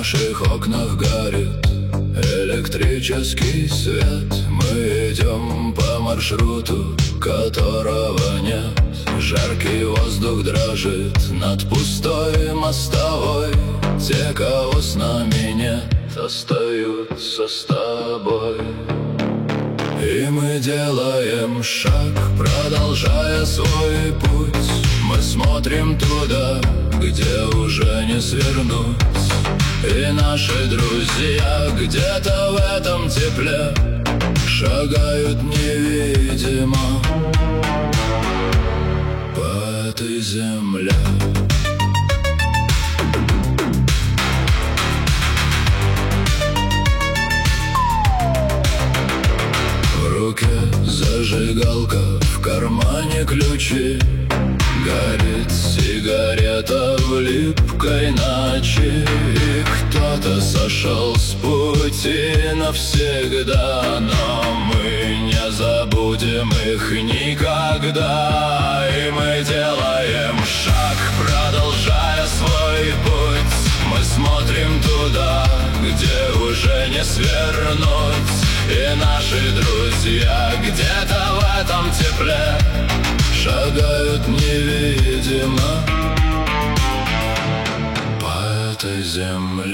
наших окнах горит электрический свет. Мы идем по маршруту, которого нет. Жаркий воздух дрожит над пустой мостовой. Те, кого с нами нет, остаются с тобой. И мы делаем шаг, продолжая свой путь. Мы смотрим туда, где уже не свернуть. И наши друзья где-то в этом тепле шагают невидимо по этой земле. В руке зажигалка, в кармане ключи. Горит сигарета в липкой ночи. И кто-то сошел с пути навсегда, но мы не забудем их никогда. И мы делаем шаг, продолжая свой путь. Мы смотрим туда, где уже не свернуть. И наши друзья где-то в этом тепле шагают невидимо по этой земле.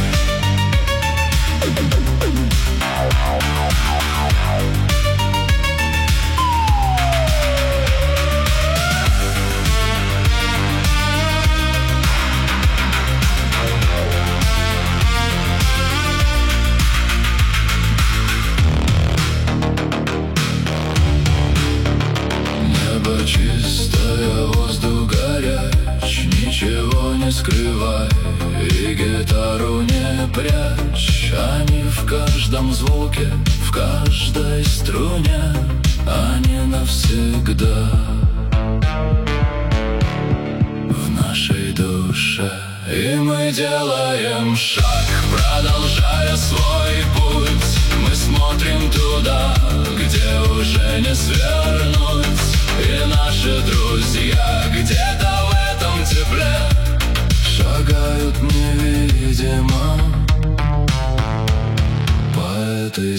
Чистая, воздух горяч, ничего не скрывай. И гитару не прячь, они в каждом звуке, в каждой струне, они навсегда в нашей душе. И мы делаем шаг, продолжая свой путь. Мы смотрим туда, где уже не свернуть. И наши друзья где-то в этом тепле шагают невидимо по этой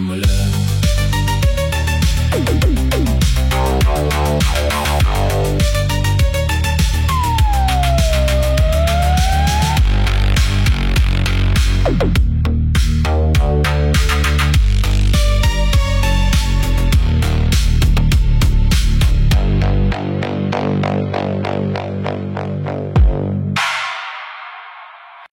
земле.